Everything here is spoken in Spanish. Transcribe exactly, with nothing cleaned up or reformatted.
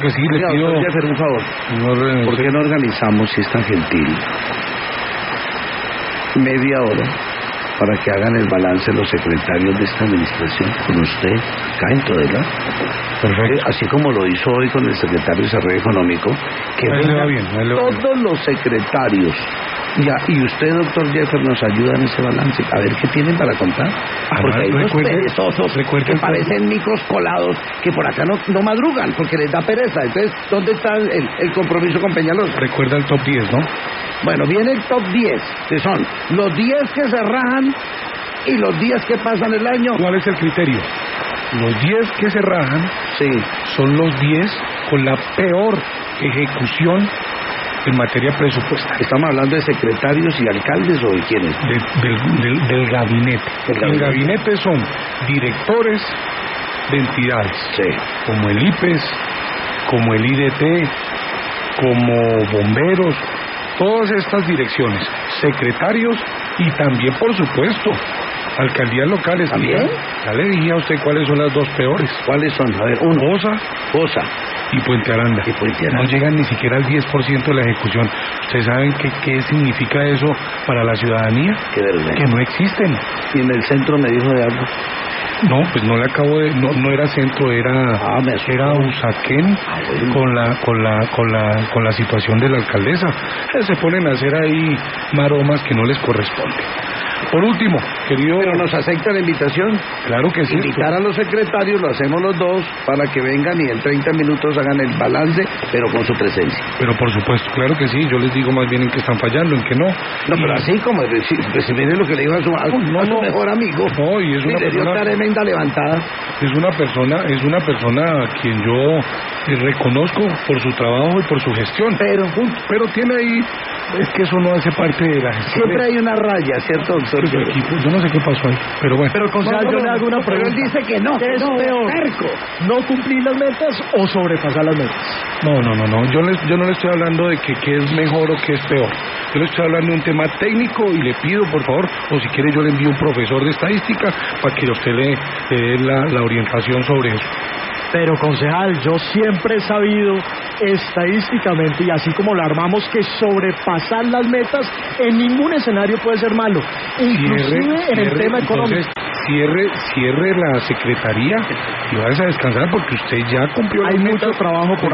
Que sí, le Oiga, pido... doctor Jeffer, un favor. No, eh, ¿Por qué no organizamos, si es tan gentil, media hora para que hagan el balance los secretarios de esta administración con usted acá en Todela? Perfecto. Eh, así como lo hizo hoy con el secretario de Desarrollo Económico, que Ahí le va vengan bien, ahí le va bien. todos los secretarios. Ya, y usted, doctor Jeffer, nos ayuda en ese balance, a ver qué tienen para contar. Porque hay unos recuerde- perezosos recuerde que el- parecen micos colados que por acá no, no madrugan porque les da pereza. Entonces, ¿dónde está el, el compromiso con Peñalosa? Recuerda el top diez, ¿no? Bueno, viene el top diez, que son los diez que se rajan y los diez que pasan el año. ¿Cuál es el criterio? Los diez que se rajan Sí. son los diez con la peor ejecución en materia presupuestaria. ¿Estamos hablando de secretarios y alcaldes o de quiénes? De- del, del- del gabinete. Del El gabinete. gabinete son directores de entidades, Sí. como el I P E S, como el I D T, como bomberos, todas estas direcciones, secretarios y también, por supuesto, alcaldías locales. ¿También? Ya le dije a usted cuáles son las dos peores. ¿Cuáles son? A ver, uno. Bosa Cosa. y Puente Aranda. Y Puente Aranda. No llegan ni siquiera al diez por ciento de la ejecución. ¿Ustedes saben qué, qué significa eso para la ciudadanía? Qué vergüenza. Que no existen. Y en el centro me dijo de algo. No, pues no le acabo de... No, no era centro, era... Ah, me asustó. era Usaquén Ah, bueno. con la con la con la con la situación de la alcaldesa. Eh, Se ponen a hacer ahí maromas que no les corresponden. Por último, querido... Pero nos acepta la invitación. Claro que sí. Invitar a los secretarios, lo hacemos los dos, para que vengan y en treinta minutos hagan el balance, pero con su presencia. Pero por supuesto, claro que sí. Yo les digo más bien en que están fallando, en que no. No, Y- pero así como, si, pues, si mire lo que le dijo a su, a, No, a su no. mejor amigo. No, y es una Y le dio persona- tremenda levantada. Es una persona, es una persona a quien yo eh, reconozco por su trabajo y por su gestión. Pero Pero tiene ahí, es que eso no hace parte de la gestión siempre hay una raya, ¿cierto, doctor? de su equipo. Yo no sé qué pasó ahí, pero bueno. Pero, concejal, No, no, yo le no, hago una no, pero pregunta. él dice que no, ¿Qué que es no, peor? terco. ¿No cumplir las metas o sobrepasar las metas? No, no, no, no. Yo, les, yo no le estoy hablando de que qué es mejor o qué es peor. Yo le estoy hablando de un tema técnico y le pido, por favor, o si quiere yo le envío un profesor de estadística para que usted le, le dé la, la orientación sobre eso. Pero, concejal, yo siempre he sabido estadísticamente, y así como lo armamos, que sobrepasar las metas en ningún escenario puede ser malo, inclusive en el cierre, tema económico. Entonces, cierre, cierre la secretaría y vayas a descansar porque usted ya cumplió Hay las mucho metas. trabajo por